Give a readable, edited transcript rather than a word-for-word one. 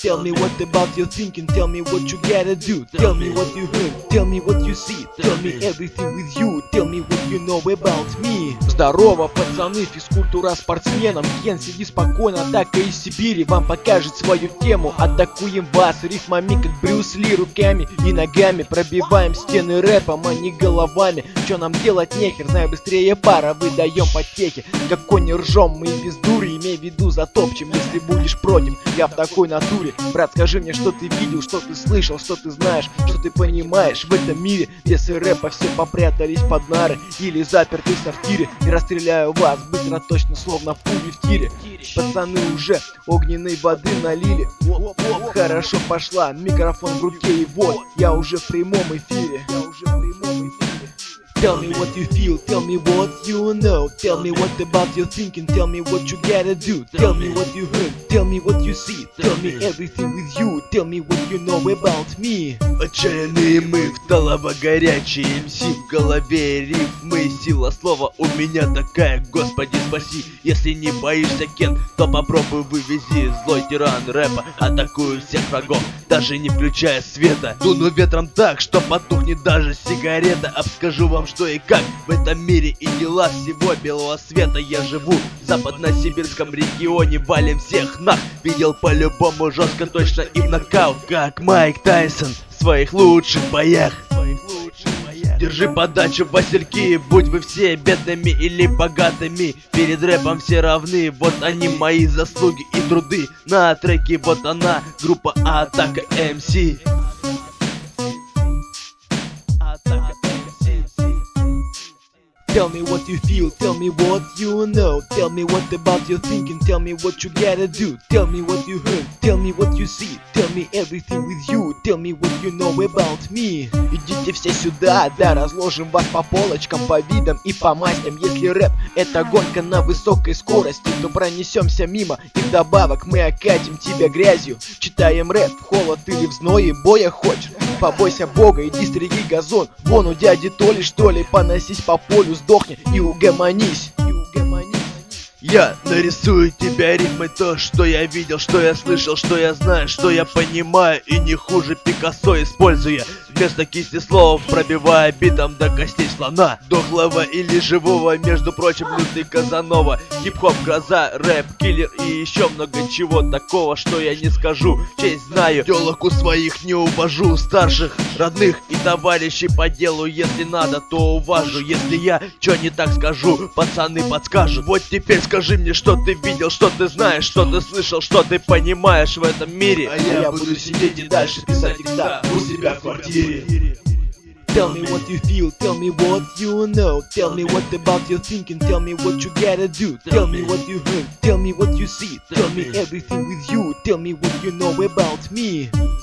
Tell me what about your thinking, tell me what you gotta do. Tell me what you heard, tell me what you see. Tell me everything with you, tell me what you know about me. Здорово, пацаны, физкультура спортсменам. Ген, сиди спокойно, атака из Сибири вам покажет свою тему. Атакуем вас рифмами, как Брюс Ли, руками и ногами. Пробиваем стены рэпом, а не головами. Чё нам делать нехер, знаю быстрее пара, выдаем потехи. Как кони ржем, мы без дури, имей в виду затопчем. Если будешь против, я в такой натуре. Брат, скажи мне, что ты видел, что ты слышал, что ты знаешь, что ты понимаешь в этом мире. Весы рэпа все попрятались под нары или заперты в сортире. И расстреляю вас быстро, точно, словно пули в тире. Пацаны уже огненной воды налили. Хорошо пошла, микрофон в руке, и вот я уже в прямом эфире. Tell me what you feel, tell me what you know. Tell me what about your thinking, tell me what you gotta do. Tell me what you heard, tell me what you see. Tell me everything with you, tell me what you know about me. Отчаянные мы, в толово горячие МС, в голове рифмы, сила слова у меня такая, Господи спаси. Если не боишься, Кен, то попробуй вывези. Злой тиран рэпа, атакую всех врагов, даже не включая света. Дуну ветром так, что потухнет даже сигарета. Обскажу вам, что и как в этом мире и дела всего белого света. Я живу в западно-сибирском регионе, валим всех нах. Видел по-любому жестко, точно и в нокаут, как Майк Тайсон в своих лучших боях. Держи подачу, васильки, будь вы все бедными или богатыми, перед рэпом все равны, вот они мои заслуги и труды. На треке вот она, группа Атака МС. Tell me what you feel, tell me what you know. Tell me what about your thinking, tell me what you gotta do. Tell me what you heard, tell me what you see. Tell me everything with you, tell me what you know about me. Идите все сюда, да, разложим вас по полочкам, по видам и по мастям. Если рэп это гонка на высокой скорости, то пронесемся мимо и вдобавок мы окатим тебя грязью. Читаем рэп в холод или в зное, боя хочешь? Побойся Бога, иди стриги газон. Вон у дяди Толи, что ли, поносись по полю, сдохни и угомонись. Я нарисую тебя ритмой, то, что я видел, что я слышал, что я знаю, что я понимаю. И не хуже Пикассо, используя вместо кисти слов, пробивая битом до костей слона. Дохлого или живого, между прочим, лютый Казанова. Хип-хоп, гроза, рэп, киллер и еще много чего такого, что я не скажу. Честь знаю, телок у своих не увожу, старших, родных и товарищей по делу. Если надо, то уважу, если я чё не так скажу, пацаны подскажут. Вот теперь скажи мне, что ты видел, что ты знаешь, что ты слышал, что ты понимаешь в этом мире. А я буду сидеть и дальше писать текста у себя в квартире. Tell me what you feel, tell me what you know. Tell me what about your thinking, tell me what you gotta do. Tell me what you heard, tell me what you see. Tell me everything with you, tell me what you know about me.